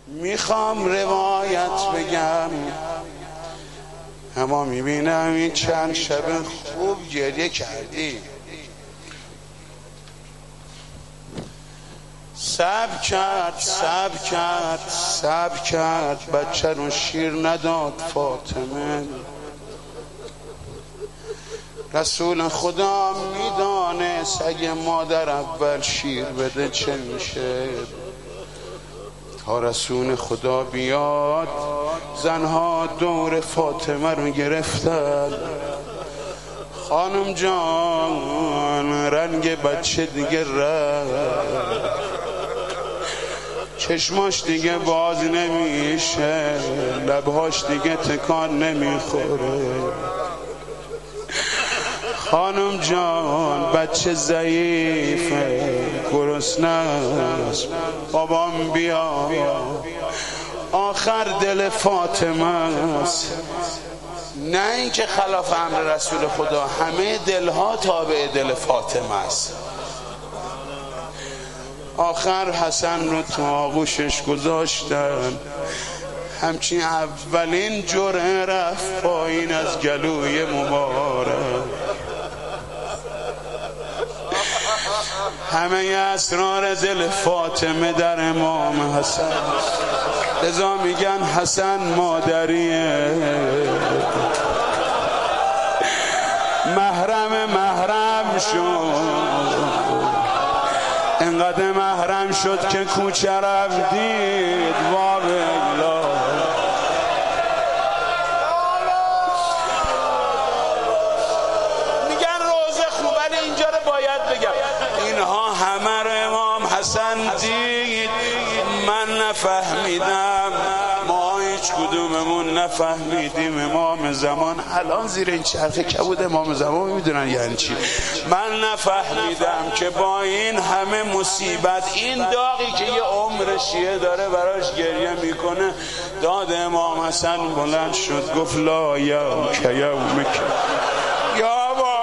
میخوام روایت بگم، اما میبینم این چند شب خوب گریه کردی. صبر کرد بچه رو شیر نداد فاطمه. رسول خدا میدانست اگه مادر اول شیر بده چه میشه. تا رسول خدا بیاد زنها دور فاطمه رو گرفتن. خانم جان رنگ بچه دیگه رفت، چشماش دیگه باز نمیشه، لبهاش دیگه تکان نمیخوره. خانم جان بچه ضعیفه، گرسنه است، بابام بیا. آخر دل فاطمه است، نه اینکه خلاف امر رسول خدا، همه دلها تابع دل فاطمه است. آخر حسن رو تو آغوشش گذاشتن، همچین اولین جرعه رفت پایین از گلوی مبارک. همه اسرار دل فاطمه در امام حسن، لذا میگن حسن مادریه. محرم شد، انقدر محرم شد که کوچه رفتید. والا میگن روزه خوب، ولی اینجا رو باید بگم، اینها همه رو امام حسن دید. من نفهمیدم، ما هیچ کدوممون نفهمیدیم. امام زمان الان زیر این چرخ کبود امام زمان میدونن یعنی چی. من نفهمیدم که با این همه مصیبت، این داغی که یه عمر شیعه داره براش گریه میکنه، داد امام حسن بلند شد گفت لا یوم که یومک یا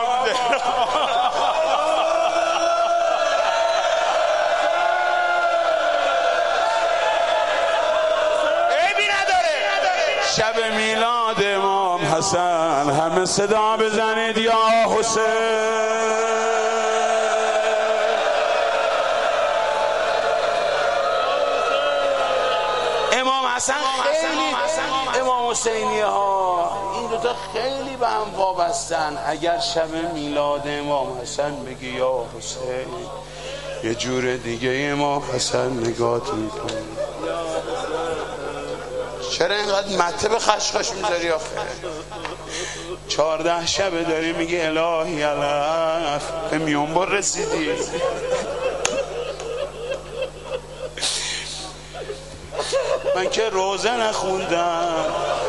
شب میلاد امام حسن همه صدا بزنید یا حسین. امام حسن خیلی، امام حسینی ها این دوتا خیلی به هم وابستن. اگر شب میلاد امام حسن بگی یا حسین، یه جور دیگه امام حسن نگات میکنه. چرا اینقدر مته به خشخاش میذاری آخه؟ 14 شبه داری میگی الهی علف، به میانبر رسیدی. من که روزه نخوندم،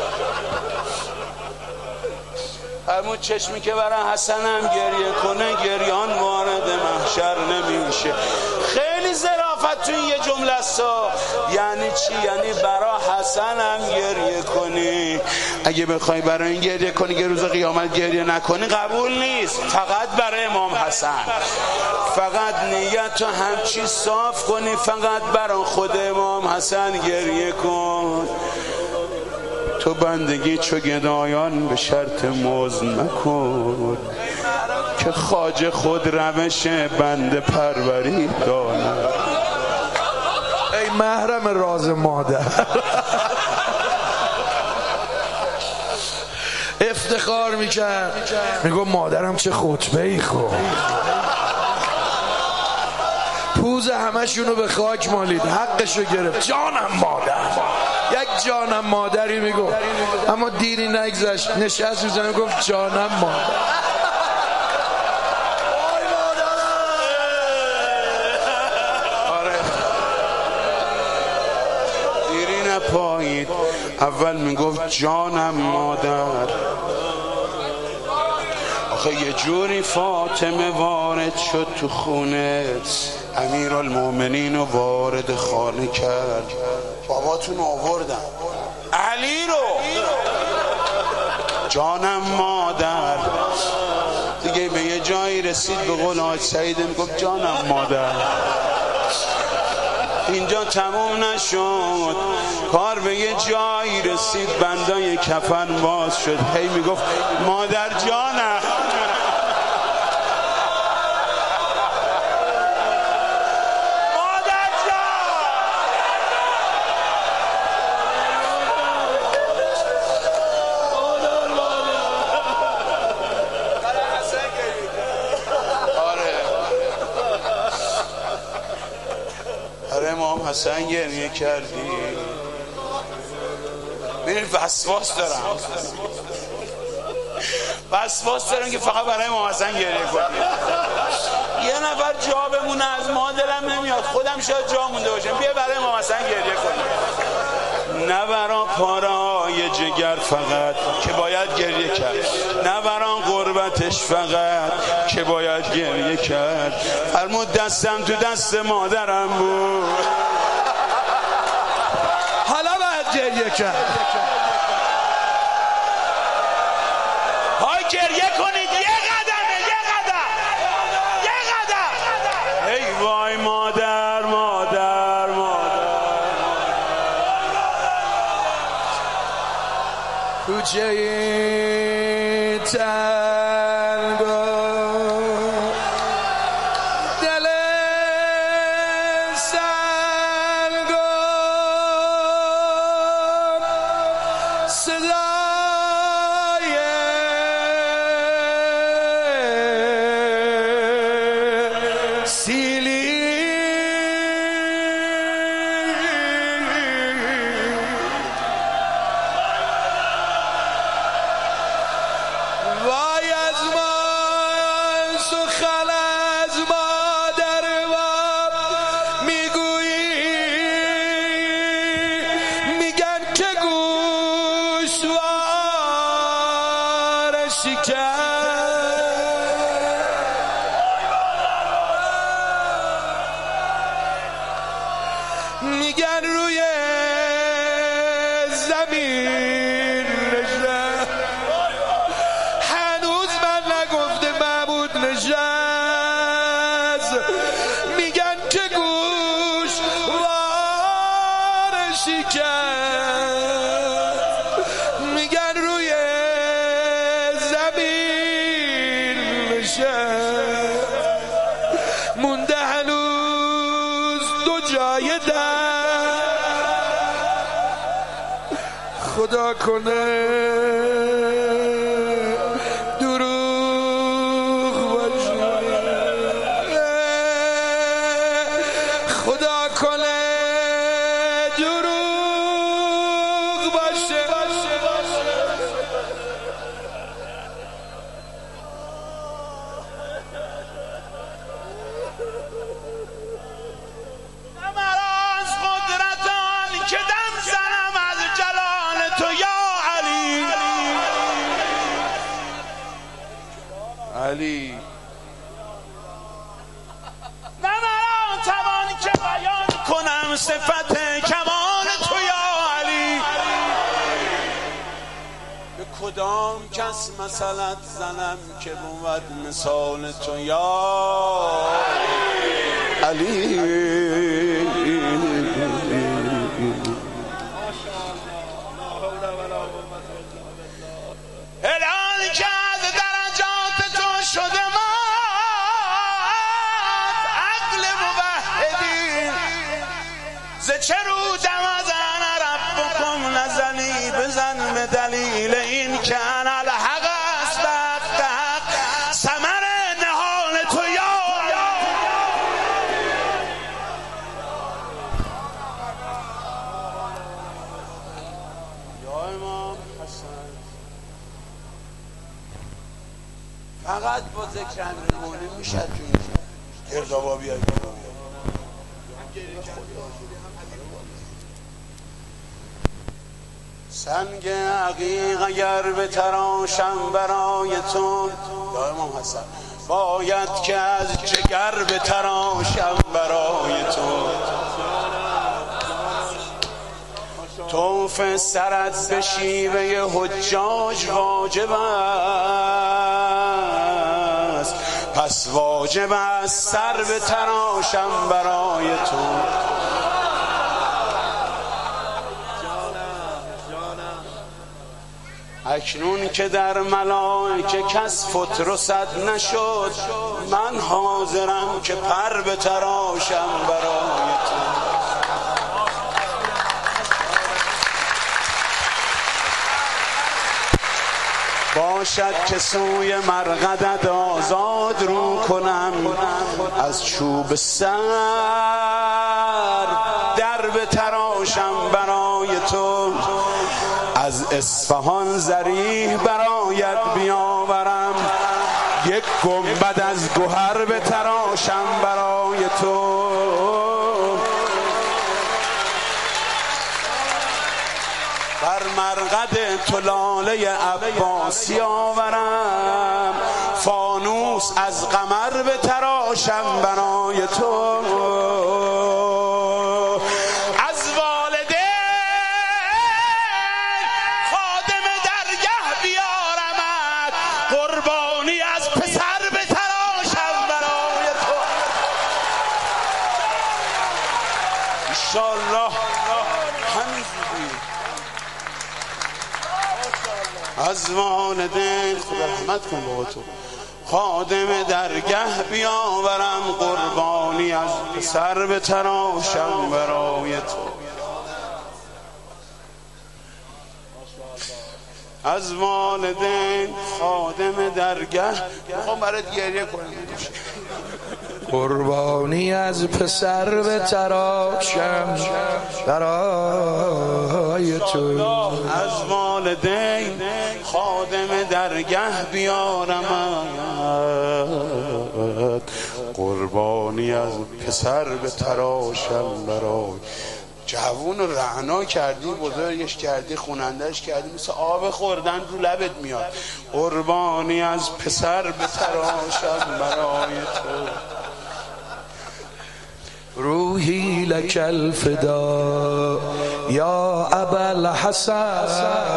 همون چشمی که برای حسنم گریه کنه گریان وارد محشر نمیشه. خیلی ظرافت تو یه جمله است. یعنی چی؟ یعنی برای حسنم گریه کنی. اگه بخوای برای این گریه کنی که روز قیامت گریه نکنی قبول نیست. فقط برای امام حسن، فقط نیت رو همچی صاف کنی، فقط برای خود امام حسن گریه کن. تو بندگی چو گدایان به شرط مزد مکن، که خواجه خود روش بنده پروری داند. ای محرم راز مادر، افتخار میکرد، میگو مادرم چه خطبه ای خود، پوز همشونو به خاک مالید، حقشو گرفت. جانم مادر، یک جانم مادری میگو، اما دیری نگذشت نشست رو زمین گفت جانم مادر. آره دیری نپایید، اول میگفت جانم مادر. آخه یه جوری فاطمه وارد شد تو خونت، امیرالمومنین رو وارد خانه کرد. باباتون آوردن علی رو، جانم مادر. دیگه به یه جایی رسید به قول حاج سعید میگفت جانم مادر. اینجا تموم نشد، کار به یه جایی رسید، بندای کفن باز شد، هی میگفت مادر جانم. امام حسن گریه کردی. ببین وسواس دارم که فقط برای امام حسن گریه کنی. یه نفر جا بمونه از ما دلم نمیاد، خودم شاید جا مونده باشم، بیا برای امام حسن گریه کنی. نه برا پارای جگر فقط که باید گریه کرد، نه برا غربتش فقط که باید گریه کرد. فرمود دستم تو دست مادرم بود، حالا باید گریه کرد. های گریه کنید، یه قدمه، یه قدم. ای وای مادر مادر مادر. کوچه تنگ و دل سنگ و صدای سیلی وای از من سخن از مادر میگویی، میگن که گوشوار شکر، میگن روی زمین نشست، هنوز من نگفته محمود نشست، میگن که گوش وار شکست، میگن روی زمین نشست، مونده هنوز دو جای در، خدا کنه دروغ باشه، خدا کنه دروغ باشه. از قدرتان که دم زنم از جلال تو یا علی. علی نه مرا توان که بیان کنم صفت کمال تو یا علی. به کدام کس مثلت زنم که بود مثال تو یا علی. اعلان که از درجات تو شده مات عقل موحدین، ز چه رو دمزن ربکم نزنی، بزن به دلیل این که انا الحق است حق ثمر نهال تو یا امام حسن. فقط با ذکر امیرالمومنین میشه تو گردابا بیای. سنگ عقیق اگر به تراشم برای تو یا امام حسن، باید که از جگر به تراشم برای تو. طوف سرت به شیوه حجاج واجب است، پس واجب است سر به تراشم برای تو. اکنون که در ملائکه کس فت رسد نشد، من حاضرم که پر بتراشم برای تو. باشد که سوی مرقدت آزاد رو کنم، از چوب سر در بتراشم برای تو. از اصفهان ذریح برایت بیاورم، یک گنبد از گوهر بتراشم برای تو. بر مرقد تو لاله عباسی آورم، فانوس از قمر بتراشم برای تو. از والدین خادم درگه بیارمت، قربانی از پسر بتراشم برای تو. انشالله از والدین خدا رحمت کن بابا تو، خادم درگه بیاورم، قربانی از پسر بتراشم برای تو. از والدین خادم درگه میخوام برات گریه کنم، قربانی از پسر بتراشم برای تو. از والدین خادم درگه بیارم، قربانی از پسر بتراشم برای. جوون رو رعنا کردی، بزرگش کردی، خونندش کردی، مثل آب خوردن رو لبت میاد. قربانی از پسر بتراشم برای تو. روحی لک الفدا یا ابا الحسن،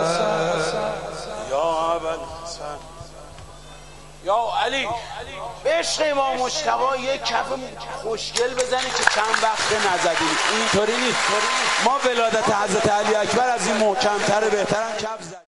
یا ابا الحسن، یا علی. به عشق امام مجتبی یک کف خوشگل بزنی که چند وقت نزدیم. اینطوری نیست. ما ولادت حضرت علی اکبر از این محکم‌تر بهترم کف زد.